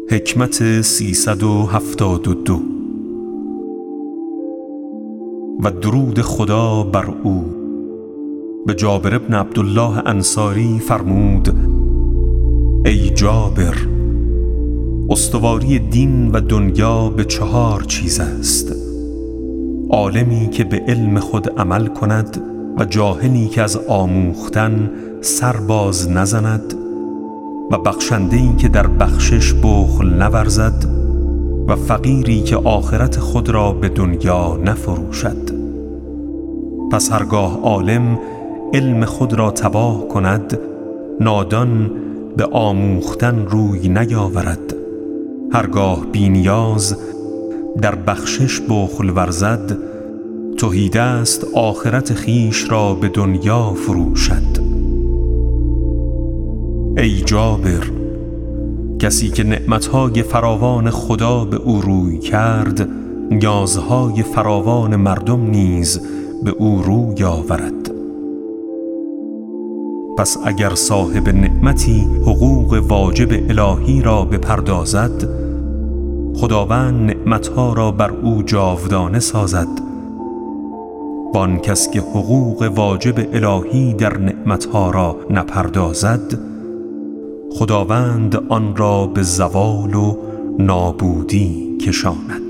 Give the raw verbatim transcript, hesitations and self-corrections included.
حکمت سیصد و هفتاد و دو. و درود خدا بر او. به جابر بن عبدالله انصاری فرمود: ای جابر، استواری دین و دنیا به چهار چیز است: عالمی که به علم خود عمل کند و جاهلی که از آموختن سر باز نزند و بخشنده‌ای که در بخشش بخل نورزد و فقیری که آخرت خود را به دنیا نفروشد. پس هرگاه عالم علم خود را تباه کند، نادان به آموختن روی نیاورد. هرگاه بی نیاز در بخشش بخل ورزد، تهیده است آخرت خیش را به دنیا فروشد. ای جابر، کسی که نعمتهای فراوان خدا به او روی کرد، نیازهای فراوان مردم نیز به او روی آورد. پس اگر صاحب نعمتی حقوق واجب الهی را بپردازد، خداوند نعمتها را بر او جاودانه سازد. وان کس که حقوق واجب الهی در نعمتها را نپردازد، خداوند آن را به زوال و نابودی کشاند.